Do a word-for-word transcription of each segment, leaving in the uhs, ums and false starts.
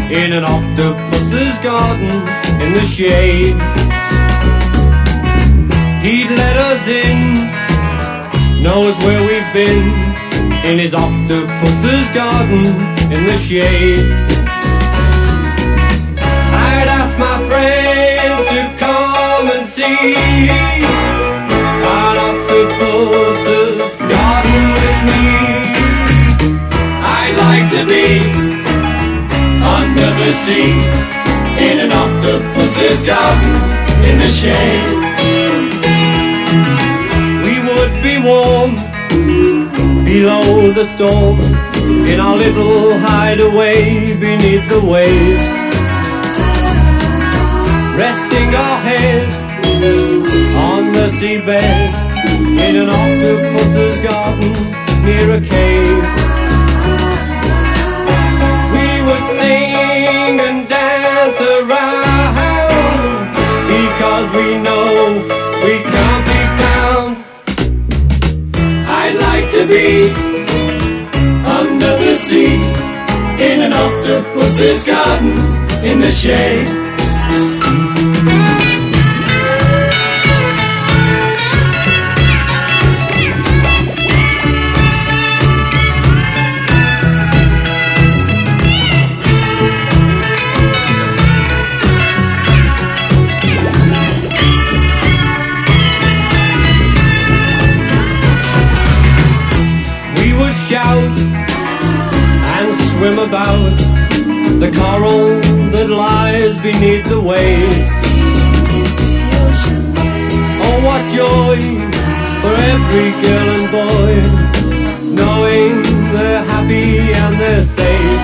in an octopus's garden in the shade. He'd let us in, knows where we've been, in his octopus's garden in the shade. I'd ask my friends to come and see an octopus's garden with me. I'd like to be under the sea in an octopus's garden in the shade. We would be warm below the storm in our little hideaway beneath the waves, resting our head on the seabed in an octopus's garden near a cave. We would sing and dance around because we know we can't be found. I'd like to be under the sea in an octopus's garden in the shade. Shout and swim about the coral that lies beneath the waves. Oh, what joy for every girl and boy, knowing they're happy and they're safe.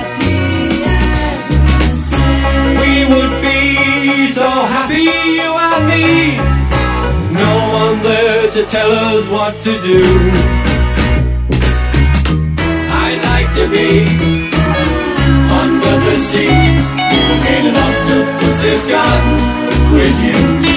We would be so happy, you and me, no one there to tell us what to do. To be under the sea in an octopus's garden with you.